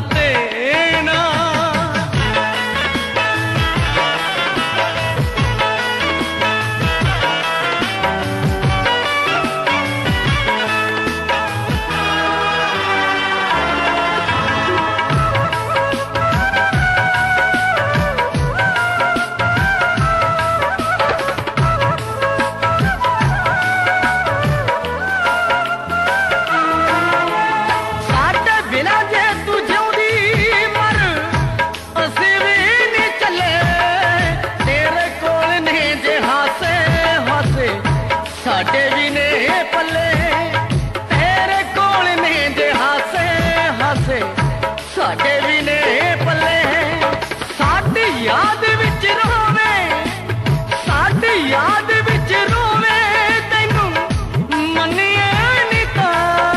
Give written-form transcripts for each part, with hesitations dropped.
उत्ते ना साडे भी ने पल्ले तेरे कोल ने जे हासे हासे साडे भी ने पल्ले साडी याद विच रोवे साडी याद विच रोवे तैनू मन्निए नी तां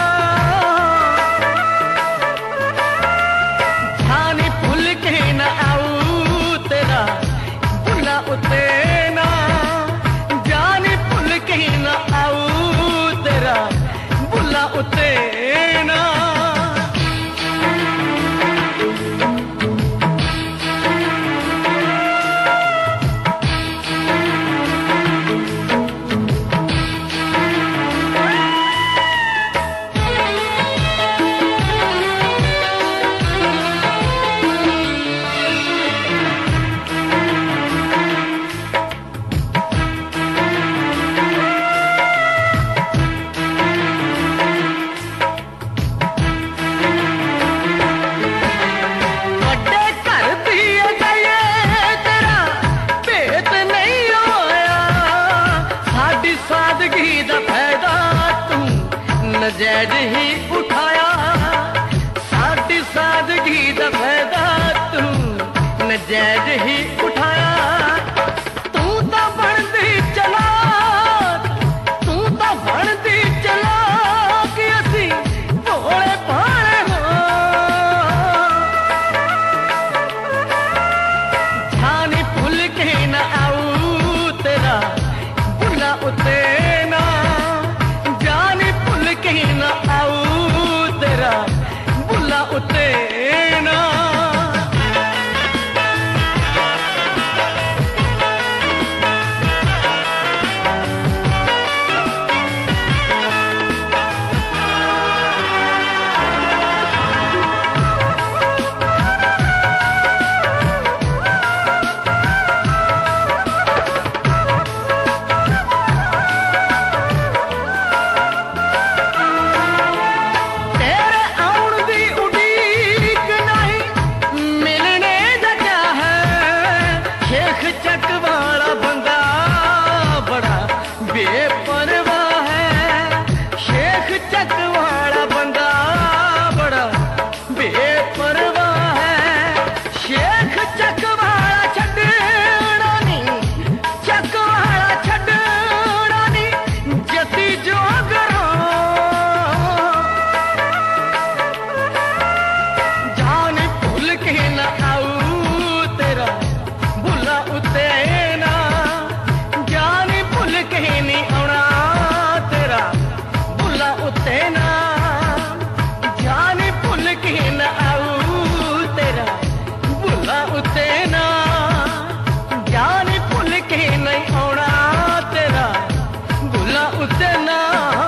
जानी भुल के ना आऊ तेरा भुला उत्ते ना ना आऊ तेरा भुला उत्ते ना सादगी दा फायदा तू नजायज ही उठाया साडी सादगी दा फायदा तू नजायज ही उठाया तू तो बनदी चला तू तो बनदी चला कि असी भोले भाले हो जानी भुल के ना आऊ तेरा भुला उत्ते ना जानी भुल के ना आऊ तेरा भुला उत्ते ना चक वाला बंदा बड़ा बेपरवाह है शेख चक वाला बंदा बड़ा बेपरवाह है शेख चक वाला छड्डना नहीं चक वाला छड्डना नहीं जती जो करो जान भुल के ना आऊ तेरा भुला उत्ते ना जानी भुल के नहीं आना तेरा भुला उत्ते ना जानी भुल के ना आऊ तेरा भुला उत्ते ना जानी भुल के नहीं आना तेरा भुला उत्ते ना।